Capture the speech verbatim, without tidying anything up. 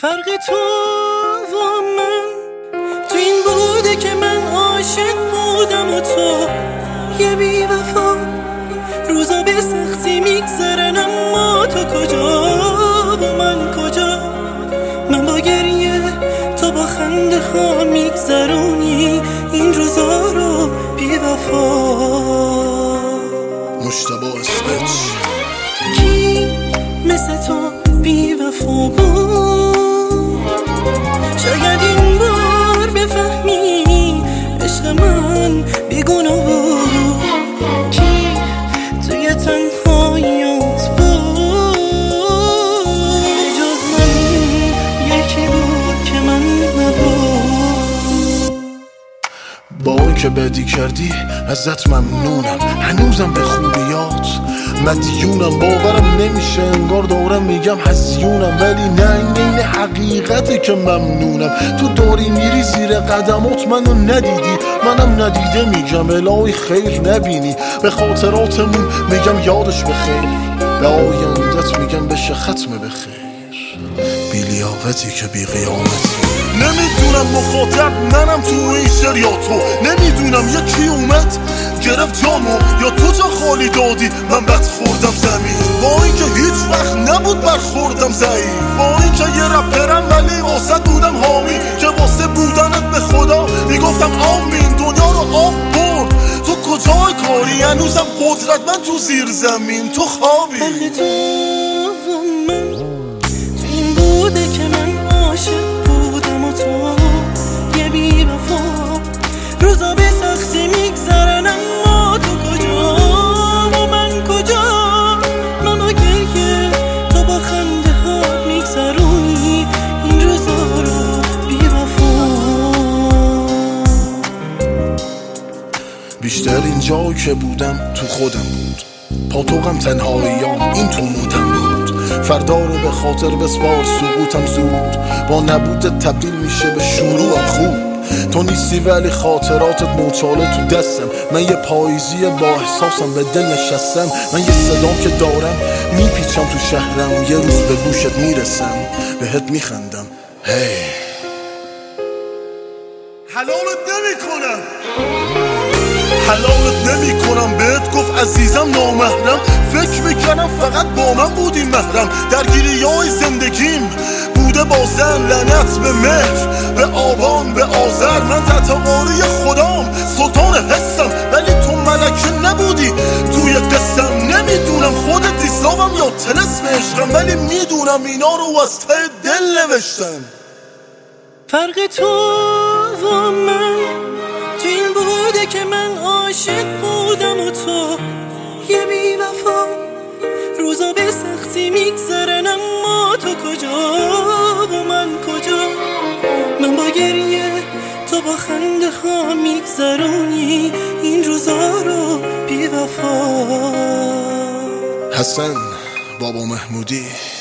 فرق تو و من تو این بوده که من عاشق بودم و تو یه بی وفا. روزا به سختی میگذرن اما تو کجا و من کجا؟ من با گریه تو با خنده ها میگذرونی این روزا رو بی وفا. مجتبی اسمچ کی مثل تو بی وفا بود؟ شاید این بار بفهمی عشق من بیگناه بود. کی توی تنهاییات بود جز من؟ یکی بود که من نبود. با اون که بدی کردی ازت ممنونم، هنوزم به خوبیات مدیونم. باورم نمیشه انگار دارم میگم هزیونم، ولی نه این این حقیقته که ممنونم. تو داری میری زیر قدمات منو ندیدی، منم ندیده میگم الهی خیر نبینی. به خاطراتمون میگم یادش بخیر، به آیندت میگم بشه ختم بخیر. بی لیاقتی که بی قیامتی. نمیدونم مخاطب منم تو این شعر یا تو، نمیدونم یکی اومد گرفت جامو یا تو جا خالی دادی من بد خوردم زمین. با اینکه هیچ وقت نبود برخوردم ضعیف، با اینکه یه رپرم ولی واسه بودم حامی، که واسه بودنت به خدا میگفتم آمین. دنیا رو آب برد تو کجای کاری؟ هنوزم قدرت من تو زیر زمین تو خوابی. فرق تو و من تو این بوده که من عاشق بودم و تو یه بی وفا. روزا به سختی میگذرن اما تو کجا و من کجا؟ من با گریه تو با خنده ها میگذرونی این روزا رو بی وفا. بیشتر اینجا که بودم تو خودم بود، پاتوقم تنهاییام این تو موتم بود. فردا رو به خاطر بسپار سقوطم زود، با نبودت تبدیل میشه به شروعم خوب. تو نیستی ولی خاطراتت موچاله تو دستم، من یه پاییزی با احساسم به دل نشستم. من یه صدا که دارم میپیچم تو شهرم، یه روز به گوشت میرسم بهت میخندم. هی حلالت نمی کنم، حلالت نمی کنم. بهت گفت عزیزم نامحرم، فکر میکنم فقط با من بودی محرم. درگیری های زندگیم بوده با زن، لعنت به مهر به آبان به آذر. من تتواری خدام سلطان حسم، ولی تو ملکه نبودی توی قسم. نمیدونم خودت دیسابم یا طلسم عشقم، ولی میدونم اینا رو از ته دل نوشتم. فرق تو و من تو این بوده که من عاشق بودم و تو یه بی وفا. روزا به سختی میگذرن اما تو کجا و من کجا؟ من با گریه تو با خنده ها میگذرونی این روزا رو بی وفا. حسن بابا محمودی.